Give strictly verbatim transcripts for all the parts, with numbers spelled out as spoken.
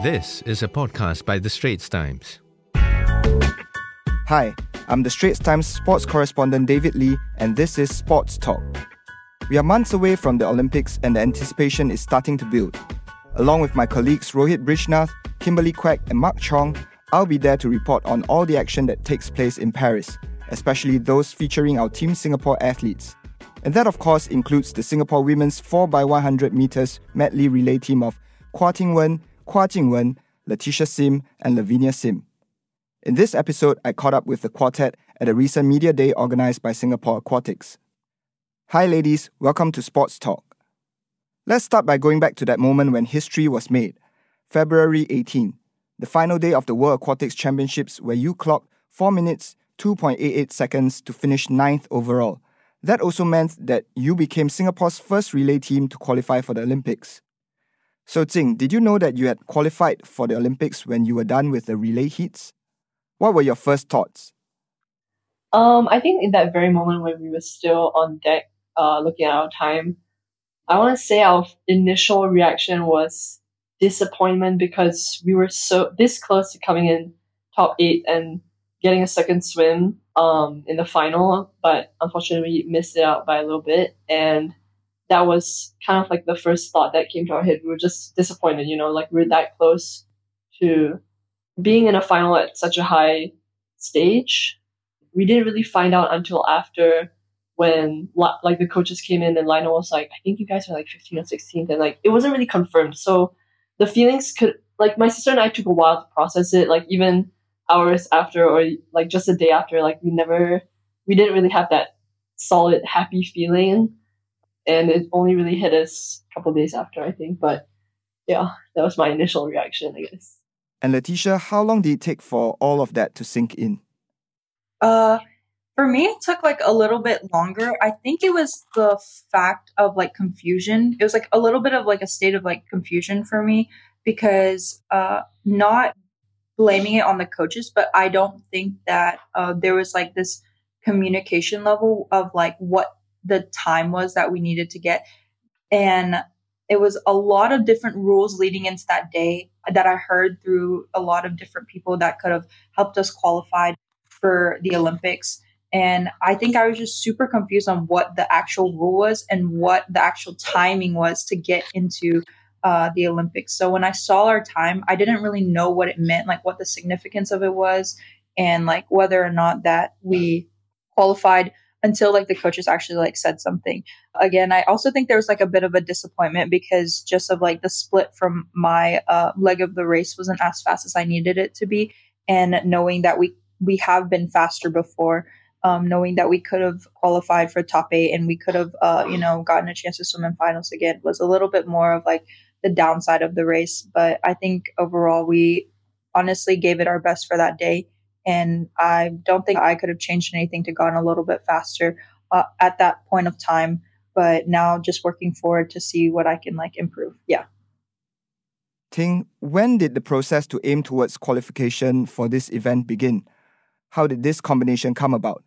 This is a podcast by The Straits Times. Hi, I'm The Straits Times sports correspondent David Lee, and this is Sports Talk. We are months away from the Olympics and the anticipation is starting to build. Along with my colleagues Rohit Brijnath, Kimberly Quek and Mark Chong, I'll be there to report on all the action that takes place in Paris, especially those featuring our Team Singapore athletes. And that of course includes the Singapore women's four by one hundred metres medley relay team of Kwa Ting Wen, Kwa Jing Wen, Letitia Sim and Lavinia Sim. In this episode, I caught up with the quartet at a recent media day organised by Singapore Aquatics. Hi ladies, welcome to Sports Talk. Let's start by going back to that moment when history was made, February eighteenth, the final day of the World Aquatics Championships where you clocked four minutes, two point eight eight seconds to finish ninth overall. That also meant that you became Singapore's first relay team to qualify for the Olympics. So Jing, did you know that you had qualified for the Olympics when you were done with the relay heats? What were your first thoughts? Um, I think in that very moment when we were still on deck, uh, looking at our time, I want to say our initial reaction was disappointment because we were so this close to coming in top eight and getting a second swim um in the final, but unfortunately we missed it out by a little bit, and that was kind of like the first thought that came to our head. We were just disappointed, you know, like we we're that close to being in a final at such a high stage. We didn't really find out until after when like the coaches came in and Lionel was like, I think you guys are like fifteenth or sixteenth, and like it wasn't really confirmed. So the feelings could, like my sister and I took a while to process it, like even hours after or like just a day after, like we never, we didn't really have that solid happy feeling. And it only really hit us a couple of days after, I think. But yeah, that was my initial reaction, I guess. And Letitia, how long did it take for all of that to sink in? Uh, for me, it took like a little bit longer. I think it was the fact of like confusion. It was like a little bit of like a state of like confusion for me because uh, not blaming it on the coaches, but I don't think that uh, there was like this communication level of like what the time was that we needed to get. And it was a lot of different rules leading into that day that I heard through a lot of different people that could have helped us qualify for the Olympics. And I think I was just super confused on what the actual rule was and what the actual timing was to get into uh, the Olympics. So when I saw our time, I didn't really know what it meant, like what the significance of it was, and like whether or not that we qualified until like the coaches actually like said something. Again, I also think there was like a bit of a disappointment because just of like the split from my uh, leg of the race wasn't as fast as I needed it to be. And knowing that we, we have been faster before, um, knowing that we could have qualified for top eight and we could have, uh, you know, gotten a chance to swim in finals again was a little bit more of like the downside of the race. But I think overall we honestly gave it our best for that day. And I don't think I could have changed anything to gone a little bit faster uh, at that point of time. But now just working forward to see what I can like improve. Yeah. Ting, when did the process to aim towards qualification for this event begin? How did this combination come about?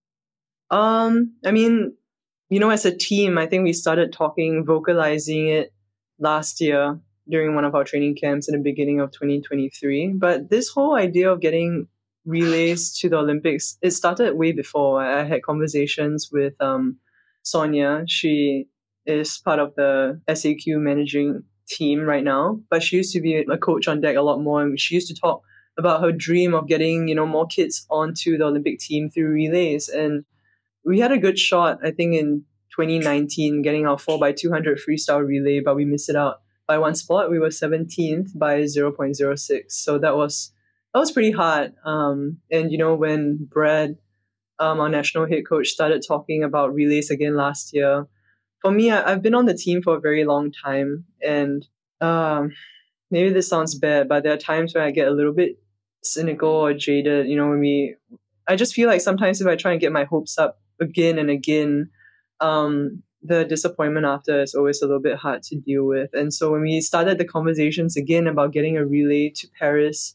Um, I mean, you know, as a team, I think we started talking, vocalizing it last year during one of our training camps in the beginning of twenty twenty-three. But this whole idea of getting relays to the Olympics, it started way before. I had conversations with um, Sonia. She is part of the S A Q managing team right now, but she used to be a coach on deck a lot more, and she used to talk about her dream of getting, you know, more kids onto the Olympic team through relays. And we had a good shot, I think, in twenty nineteen, getting our four by two hundred freestyle relay, but we missed it out by one spot. We were seventeenth by zero point zero six. So that was That was pretty hard. Um, and, you know, when Brad, um, our national head coach, started talking about relays again last year, for me, I, I've been on the team for a very long time. And um, maybe this sounds bad, but there are times where I get a little bit cynical or jaded. You know, when we, I just feel like sometimes if I try and get my hopes up again and again, um, the disappointment after is always a little bit hard to deal with. And so when we started the conversations again about getting a relay to Paris,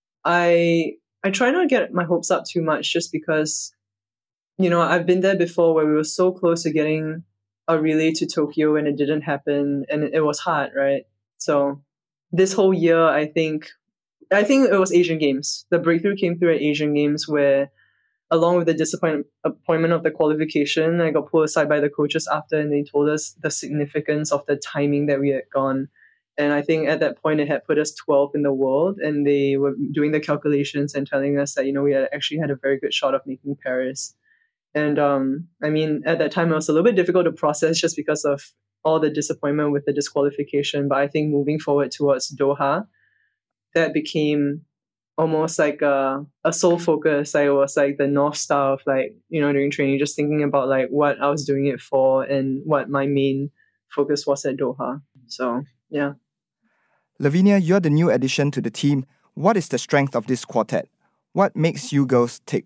I I try not to get my hopes up too much just because, you know, I've been there before where we were so close to getting a relay to Tokyo and it didn't happen and it was hard, right? So this whole year, I think, I think it was Asian Games. The breakthrough came through at Asian Games where, along with the disappointment of the qualification, I got pulled aside by the coaches after, and they told us the significance of the timing that we had gone. And I think at that point, it had put us twelfth in the world, and they were doing the calculations and telling us that, you know, we had actually had a very good shot of making Paris. And um, I mean, at that time, it was a little bit difficult to process just because of all the disappointment with the disqualification. But I think moving forward towards Doha, that became almost like a, a sole focus. Like, it was like the North Star of, like, you know, during training, just thinking about like what I was doing it for and what my main focus was at Doha. So, yeah. Lavinia, you're the new addition to the team. What is the strength of this quartet? What makes you girls tick?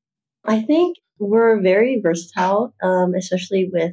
I think we're very versatile, um, especially with,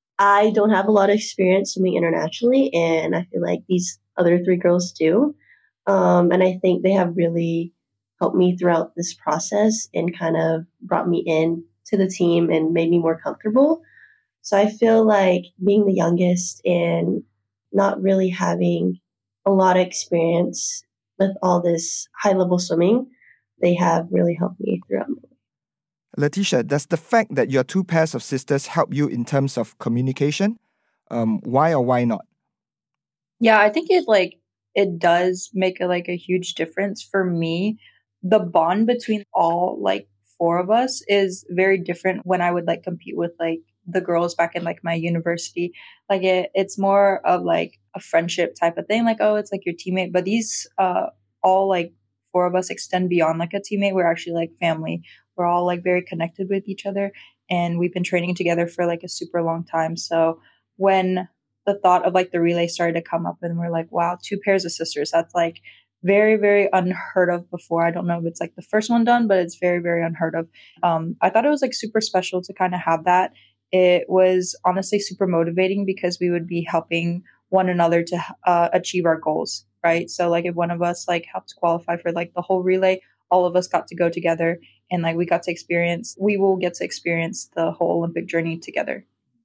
I don't have a lot of experience swimming internationally, and I feel like these other three girls do. Um, and I think they have really helped me throughout this process and kind of brought me in to the team and made me more comfortable. So I feel like being the youngest and not really having a lot of experience with all this high-level swimming, they have really helped me throughout my life. Letitia, does the fact that you're two pairs of sisters help you in terms of communication? Um, why or why not? Yeah, I think it like it does make a, like a huge difference for me. The bond between all like four of us is very different when I would like compete with like the girls back in like my university. Like it, it's more of like a friendship type of thing. Like, oh, it's like your teammate. But these uh all like four of us extend beyond like a teammate. We're actually like family. We're all like very connected with each other, and we've been training together for like a super long time. So when the thought of like the relay started to come up, and we're like, wow, two pairs of sisters, that's like very, very unheard of before. I don't know if it's like the first one done, but it's very, very unheard of. Um, I thought it was like super special to kind of have that. It was honestly super motivating because we would be helping one another to uh, achieve our goals, right? So like if one of us like helped qualify for like the whole relay, all of us got to go together, and like we got to experience, we will get to experience the whole Olympic journey together.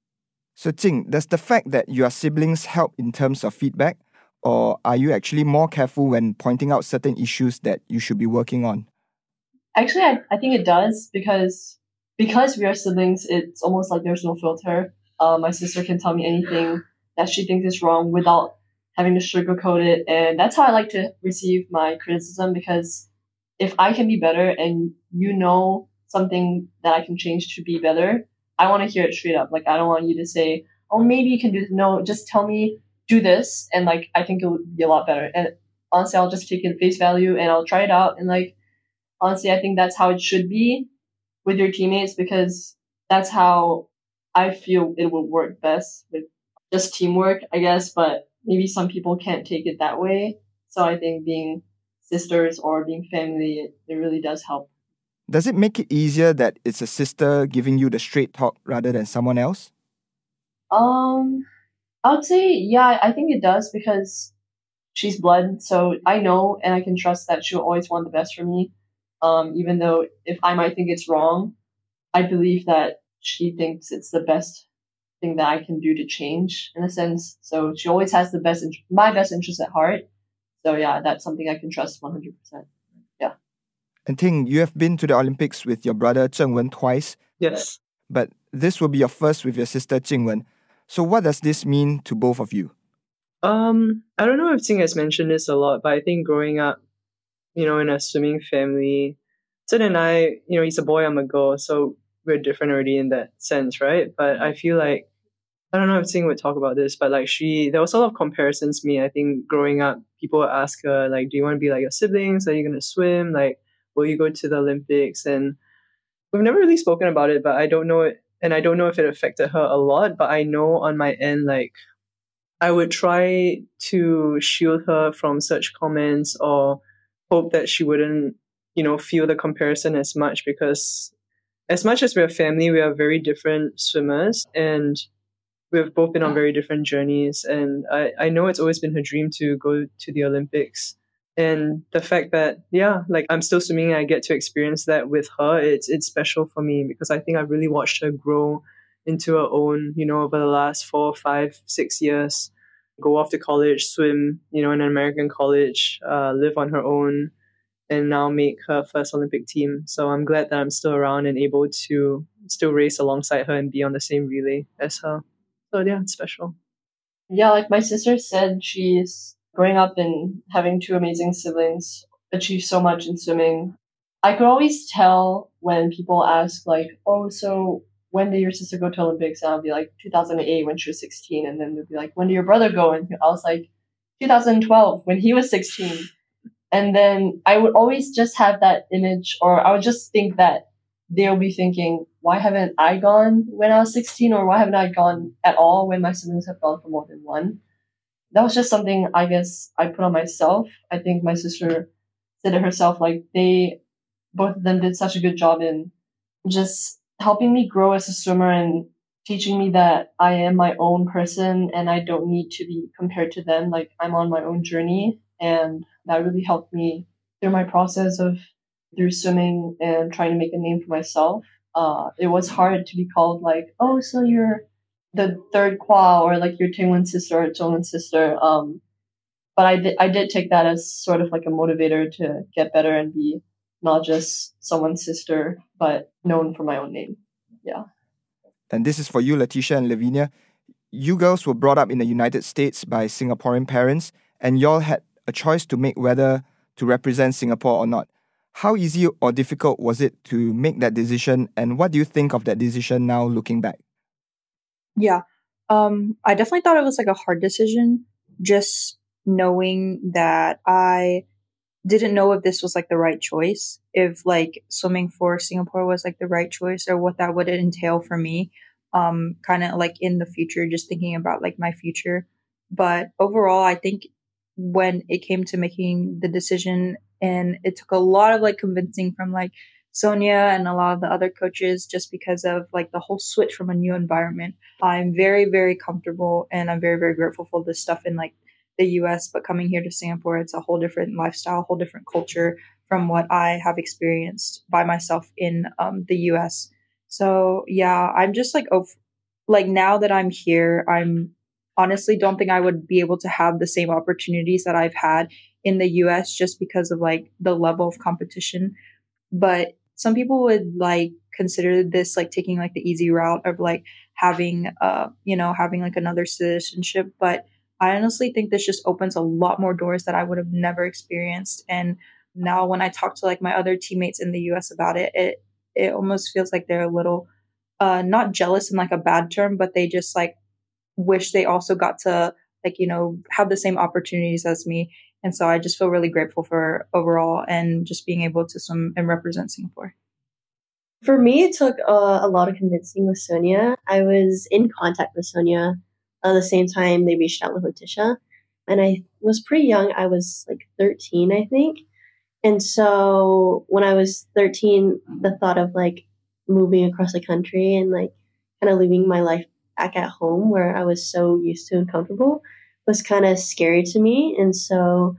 So Jing, does the fact that you are siblings help in terms of feedback, or are you actually more careful when pointing out certain issues that you should be working on? Actually, I, I think it does because because we are siblings, it's almost like there's no filter. Uh, my sister can tell me anything that she thinks is wrong without having to sugarcoat it. And that's how I like to receive my criticism, because if I can be better and you know something that I can change to be better, I want to hear it straight up. Like, I don't want you to say, oh, maybe you can do this. No, just tell me, do this. And like, I think it would be a lot better. And honestly, I'll just take it at face value and I'll try it out. And like, honestly, I think that's how it should be with your teammates, because that's how I feel it would work best with just teamwork, I guess. But maybe some people can't take it that way. So I think being sisters or being family, it, it really does help. Does it make it easier that it's a sister giving you the straight talk rather than someone else? Um, I would say, yeah, I think it does, because she's blood. So I know and I can trust that she'll always want the best for me. Um, even though if I might think it's wrong, I believe that she thinks it's the best thing that I can do to change, in a sense. So she always has the best, my best interest at heart. So yeah, that's something I can trust one hundred percent. Yeah. And Ting, you have been to the Olympics with your brother Zheng Wen twice. Yes. But this will be your first with your sister Jing Wen. So what does this mean to both of you? Um, I don't know if Ting has mentioned this a lot, but I think growing up, you know, in a swimming family, Zhen and I, you know, he's a boy, I'm a girl, so we're different already in that sense, right? But I feel like, I don't know if Ting would talk about this, but like she, there was a lot of comparisons to me. I think growing up, people would ask her, like, do you want to be like your siblings? Are you going to swim? Like, will you go to the Olympics? And we've never really spoken about it, but I don't know it. And I don't know if it affected her a lot, but I know on my end, like, I would try to shield her from such comments or hope that she wouldn't, you know, feel the comparison as much, because as much as we're family, we are very different swimmers and we've both been on very different journeys. And I, I know it's always been her dream to go to the Olympics. And the fact that, yeah, like I'm still swimming and I get to experience that with her, it's it's special for me, because I think I've really watched her grow into her own, you know, over the last four, five, six years. go off to college, swim, you know, in an American college, uh, live on her own, and now make her first Olympic team. So I'm glad that I'm still around and able to still race alongside her and be on the same relay as her. So yeah, it's special. Yeah, like my sister said, she's growing up and having two amazing siblings, achieved so much in swimming. I could always tell when people ask, like, oh, so when did your sister go to Olympics? And I'll be like, two thousand eight when she was sixteen. And then they'll be like, when did your brother go? And I was like, two thousand twelve when he was sixteen. And then I would always just have that image, or I would just think that they'll be thinking, why haven't I gone when I was sixteen? Or why haven't I gone at all when my siblings have gone for more than one? That was just something I guess I put on myself. I think my sister said it herself, like they, both of them did such a good job in just helping me grow as a swimmer and teaching me that I am my own person and I don't need to be compared to them. Like I'm on my own journey, and that really helped me through my process of through swimming and trying to make a name for myself. Uh, it was hard to be called like, oh, so you're the third Kwa, or like you're Tingwen's sister or Zhongwen's sister. Um, but I did I did take that as sort of like a motivator to get better and be not just someone's sister, but known for my own name. Yeah. And this is for you, Letitia and Lavinia. You girls were brought up in the United States by Singaporean parents, and y'all had a choice to make whether to represent Singapore or not. How easy or difficult was it to make that decision, and what do you think of that decision now looking back? Yeah, um, I definitely thought it was like a hard decision, just knowing that I didn't know if this was like the right choice, if like swimming for Singapore was like the right choice, or what that would entail for me, um, kind of like in the future, just thinking about like my future. But overall, I think when it came to making the decision, and it took a lot of like convincing from like Sonia and a lot of the other coaches, just because of like the whole switch from a new environment. I'm very, very comfortable, and I'm very, very grateful for this stuff in like the U S, but coming here to Singapore, it's a whole different lifestyle, a whole different culture from what I have experienced by myself in um, the U S. So yeah, I'm just like, oh, like now that I'm here, I'm honestly don't think I would be able to have the same opportunities that I've had in the U S just because of like the level of competition. But some people would like consider this like taking like the easy route of like having, uh, you know, having like another citizenship. But I honestly think this just opens a lot more doors that I would have never experienced. And now when I talk to like my other teammates in the U S about it, it, it almost feels like they're a little, uh, not jealous in like a bad term, but they just like wish they also got to like, you know, have the same opportunities as me. And so I just feel really grateful for overall and just being able to swim and represent Singapore. For me, it took uh, a lot of convincing with Sonia. I was in contact with Sonia at the same time they reached out with Letitia. And I was pretty young. I was like thirteen, I think. And so when I was thirteen, the thought of like moving across the country and like kind of leaving my life back at home where I was so used to and comfortable was kind of scary to me. And so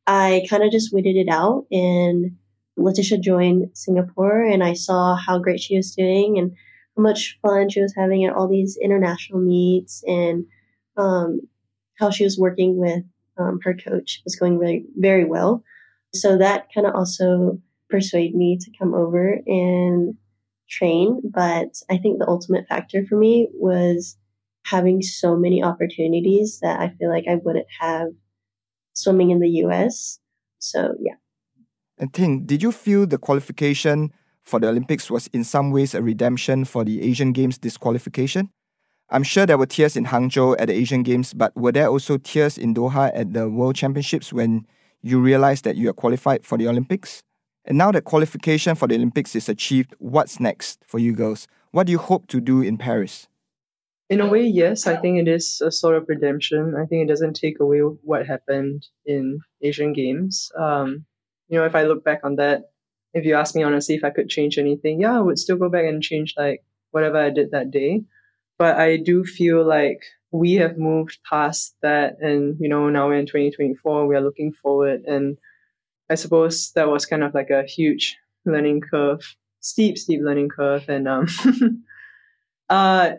I kind of just waited it out, and Letitia joined Singapore, and I saw how great she was doing and how much fun she was having at all these international meets, and um, how she was working with um, her coach was going very, very well. So that kind of also persuaded me to come over and train. But I think the ultimate factor for me was having so many opportunities that I feel like I wouldn't have swimming in the U S. So, yeah. And Ting, did you feel the qualification for the Olympics was in some ways a redemption for the Asian Games disqualification? I'm sure there were tears in Hangzhou at the Asian Games, but were there also tears in Doha at the World Championships when you realized that you are qualified for the Olympics? And now that qualification for the Olympics is achieved, what's next for you girls? What do you hope to do in Paris? In a way, yes, I think it is a sort of redemption. I think it doesn't take away what happened in Asian Games. Um, you know, if I look back on that, if you ask me honestly if I could change anything, yeah, I would still go back and change like whatever I did that day. But I do feel like we have moved past that, and, you know, now we're in twenty twenty-four, we are looking forward. And I suppose that was kind of like a huge learning curve, steep, steep learning curve. And um, uh,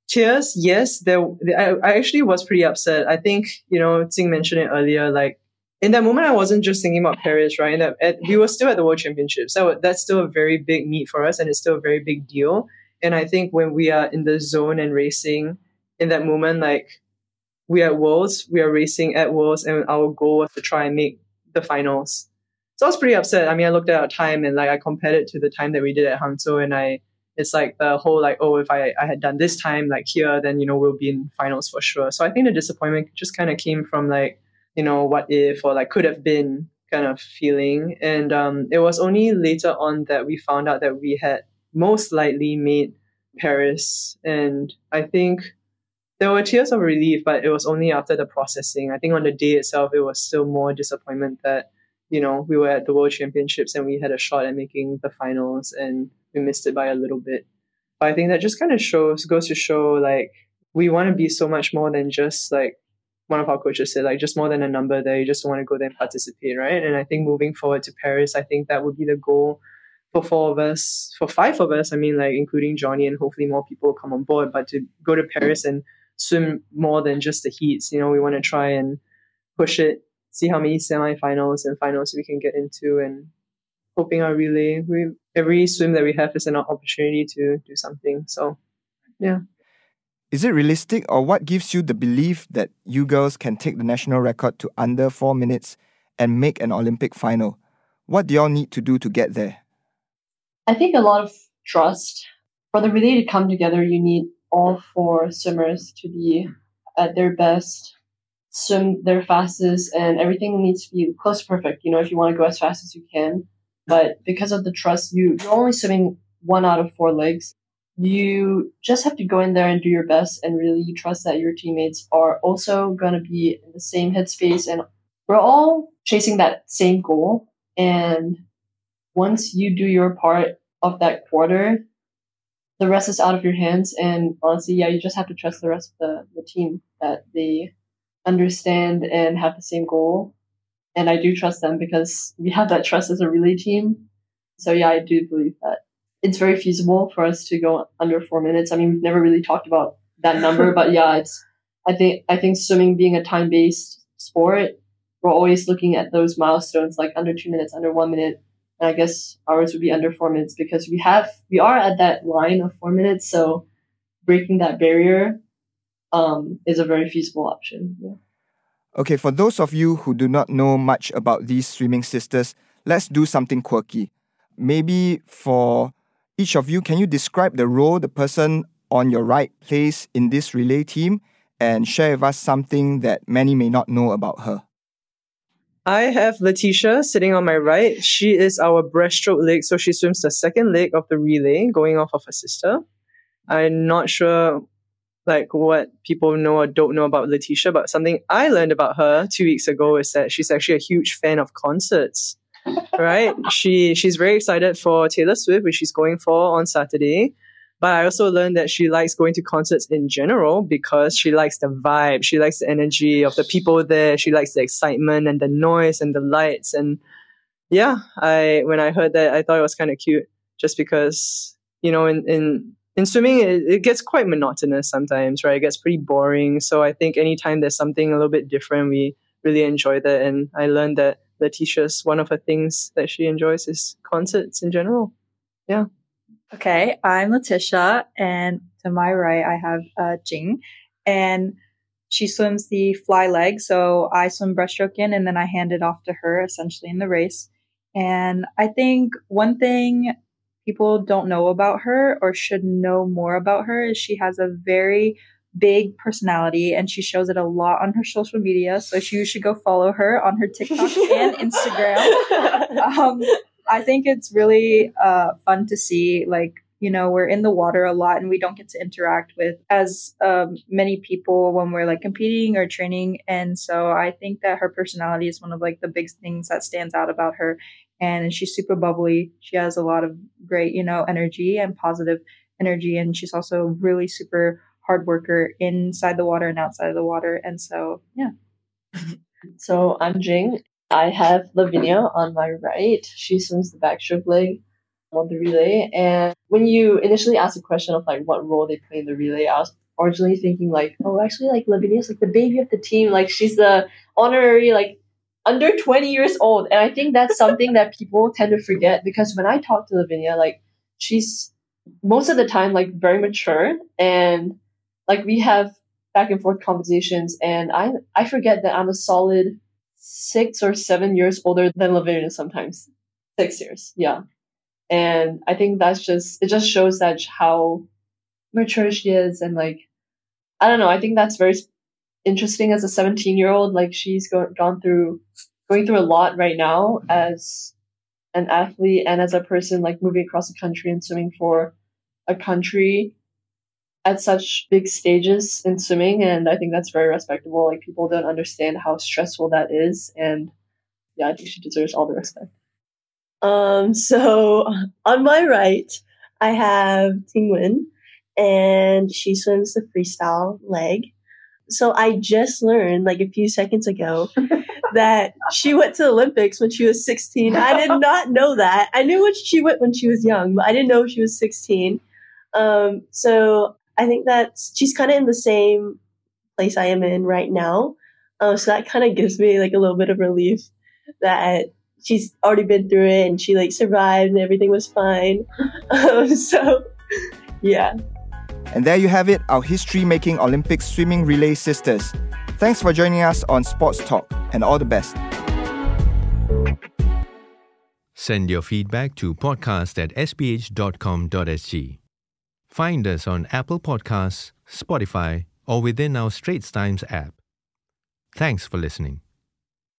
tears, yes. There, I, I actually was pretty upset. I think, you know, Tsing mentioned it earlier, like, in that moment, I wasn't just thinking about Paris, right? And that, at, we were still at the World Championships. So that's still a very big meet for us, and it's still a very big deal. And I think when we are in the zone and racing in that moment, like, we are at Worlds, we are racing at Worlds, and our goal was to try and make the finals. So I was pretty upset. I mean, I looked at our time and like I compared it to the time that we did at Hangzhou, and I, it's like the whole like, oh, if I, I had done this time like here, then, you know, we'll be in finals for sure. So I think the disappointment just kind of came from like, you know, what if, or like could have been kind of feeling. And um, it was only later on that we found out that we had most likely made Paris. And I think there were tears of relief, but it was only after the processing. I think on the day itself, it was still more disappointment that, you know, we were at the World Championships and we had a shot at making the finals and we missed it by a little bit. But I think that just kind of shows, goes to show like, we want to be so much more than just like, one of our coaches said, like, just more than a number there. You just want to go there and participate, right? And I think moving forward to Paris, I think that would be the goal for four of us, for five of us. I mean, like, including Johnny, and hopefully more people come on board. But to go to Paris and swim more than just the heats, you know, we want to try and push it, see how many semi-finals and finals we can get into, and hoping our relay, we every swim that we have is an opportunity to do something. So, yeah. Is it realistic, or what gives you the belief that you girls can take the national record to under four minutes and make an Olympic final? What do y'all need to do to get there? I think a lot of trust. For the relay to come together, you need all four swimmers to be at their best, swim their fastest, and everything needs to be close to perfect, you know, if you want to go as fast as you can. But because of the trust, you, you're only swimming one out of four legs. You just have to go in there and do your best and really trust that your teammates are also going to be in the same headspace, and we're all chasing that same goal. And once you do your part of that quarter, the rest is out of your hands. And honestly, yeah, you just have to trust the rest of the, the team that they understand and have the same goal. And I do trust them because we have that trust as a relay team. So yeah, I do believe that it's very feasible for us to go under four minutes. I mean, we've never really talked about that number, but yeah, it's, I think, I think swimming being a time-based sport, we're always looking at those milestones, like under two minutes, under one minute. And I guess ours would be under four minutes because we have, we are at that line of four minutes. So breaking that barrier um, is a very feasible option. Yeah. Okay, for those of you who do not know much about these swimming sisters, let's do something quirky. Maybe for each of you, can you describe the role the person on your right plays in this relay team and share with us something that many may not know about her? I have Letitia sitting on my right. She is our breaststroke leg, so she swims the second leg of the relay, going off of her sister. I'm not sure like what people know or don't know about Letitia, but something I learned about her two weeks ago is that she's actually a huge fan of concerts. Right? She she's very excited for Taylor Swift, which she's going for on Saturday. But I also learned that she likes going to concerts in general because she likes the vibe. She likes the energy of the people there. She likes the excitement and the noise and the lights. And yeah, I when I heard that, I thought it was kind of cute just because, you know, in, in, in swimming, it, it gets quite monotonous sometimes, right? It gets pretty boring. So I think anytime there's something a little bit different, we really enjoy that. And I learned that Letitia's, one of her things that she enjoys is concerts in general. Yeah. Okay, I'm Letitia, and to my right, I have uh, Jing, and she swims the fly leg. So I swim breaststroke in, and then I hand it off to her essentially in the race. And I think one thing people don't know about her or should know more about her is she has a very big personality, and she shows it a lot on her social media. So you should go follow her on her TikTok and Instagram. Um, I think it's really uh, fun to see, like, you know, we're in the water a lot and we don't get to interact with as um, many people when we're like competing or training. And so I think that her personality is one of like the big things that stands out about her. And she's super bubbly. She has a lot of great, you know, energy and positive energy. And she's also really super hard worker inside the water and outside of the water. And so, yeah. So I'm Jing. I have Lavinia on my right. She swims the backstroke leg on the relay. And when you initially asked the question of like what role they play in the relay, I was originally thinking like, oh, actually, like Lavinia's like the baby of the team. Like she's the honorary like under twenty years old. And I think that's something that people tend to forget, because when I talk to Lavinia, like she's most of the time like very mature, and like we have back and forth conversations, and I I forget that I'm a solid six or seven years older than Lavinia sometimes. Six years, yeah. And I think that's just, it just shows that how mature she is, and like, I don't know, I think that's very interesting as a seventeen year old. Like she's go- gone through going through a lot right now as an athlete and as a person, like moving across the country and swimming for a country at such big stages in swimming. And I think that's very respectable. Like people don't understand how stressful that is, and yeah, I think she deserves all the respect. Um, so on my right, I have Tingwen, and she swims the freestyle leg. So I just learned like a few seconds ago that she went to the Olympics when she was sixteen. I did not know that. I knew when she went when she was young, but I didn't know she was sixteen. Um, so I think that she's kind of in the same place I am in right now. Um, so that kind of gives me like a little bit of relief that she's already been through it and she like survived and everything was fine. Um, so yeah. And there you have it, our history-making Olympic swimming relay sisters. Thanks for joining us on Sports Talk, and all the best. Send your feedback to podcast at s b h dot com dot s g. Find us on Apple Podcasts, Spotify, or within our Straits Times app. Thanks for listening.